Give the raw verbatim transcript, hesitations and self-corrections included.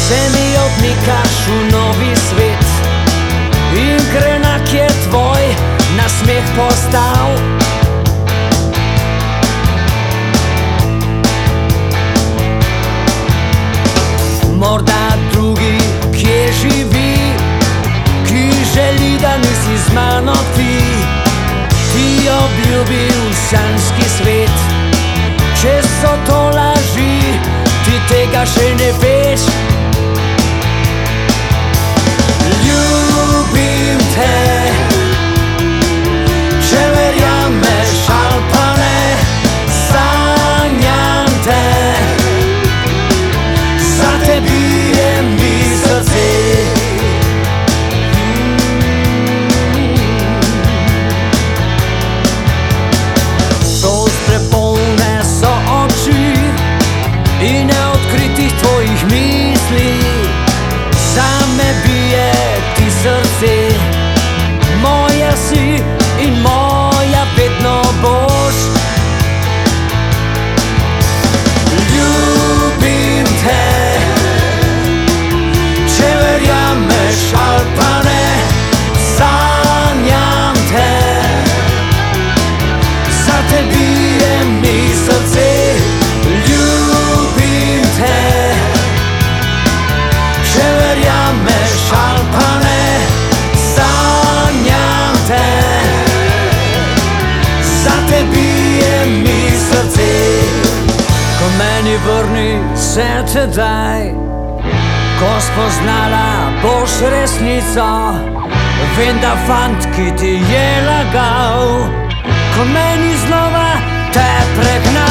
Se mi odmikaš v novi svet in grenak je tvoj nasmeh postal. Morda drugi, kje živi, ki želi, da nisi z mano ti. Ti obljubil sanjski svet, če so to laži, ti tega še ne veš. Ljubim te, če verjameš ali pa ne, sanjam te, za te bije mi srce. Solz prepolne so oči in neodkritih tvojih misli, zame bije ti srce. Moja si in moja vedno boš. Ljubim te, če verjameš ali pa ne, sanjam te, za te bije mi srce. Ljubim te, če verjameš ali pa ne, sanjam te, za te bije mi srce. Ko meni vrni se tedaj, ko spoznala boš resnico. Vem, da fant, ki ti je lagal, ko meni znova te pregna.